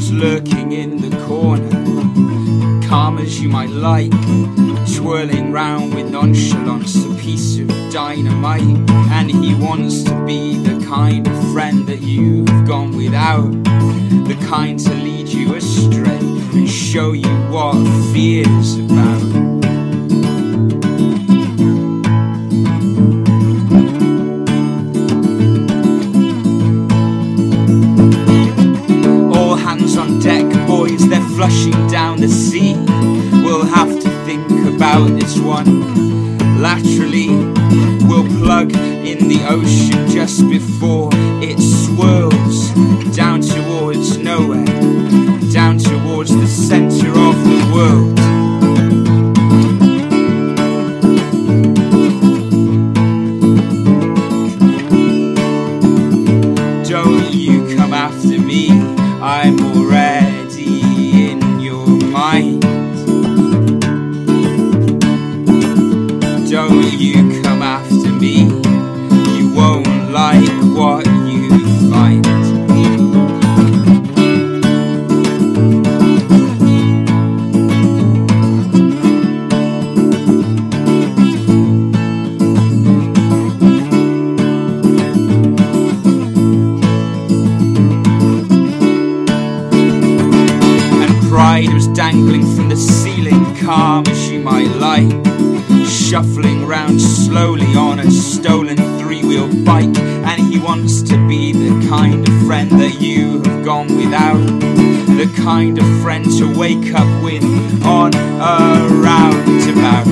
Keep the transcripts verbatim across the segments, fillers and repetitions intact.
shadows lurking in the corner, calm as you might like, twirling round with nonchalance a piece of dynamite. And he wants to be the kind of friend that you've gone without, the kind to lead you astray and show you what fear's about. On deck, boys, they're flushing down the sea. We'll have to think about this one laterally. We'll plug in the ocean just before it swirls down towards nowhere, down towards the center of the world. Don't you come after me, I'm already in your mind. Don't you come after me, you won't like what you find. Pride was dangling from the ceiling, calm as you might like, shuffling round slowly on a stolen three-wheel bike. And he wants to be the kind of friend that you have gone without, the kind of friend to wake up with on a roundabout.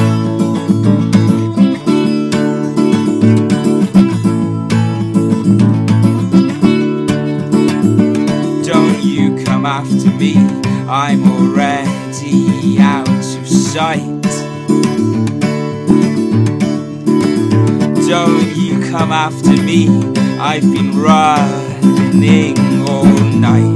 Don't you come after me, I'm already out of sight. Don't you come after me, I've been running all night.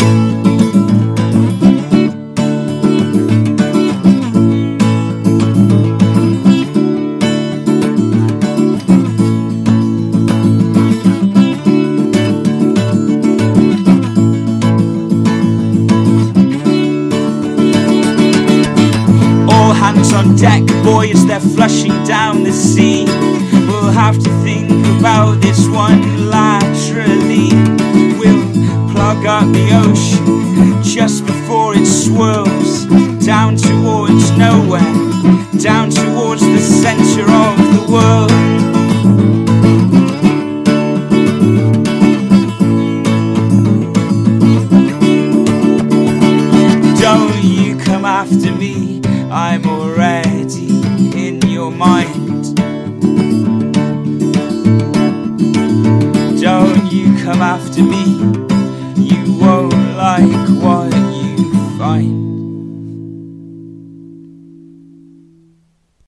Hands on deck, boys, they're flushing down the sea. We'll have to think about this one laterally. We'll plug up the ocean just before it swirls down towards nowhere, down towards the center of the world. Don't you come after me, I'm already in your mind. Don't you come after me, you won't like what you find.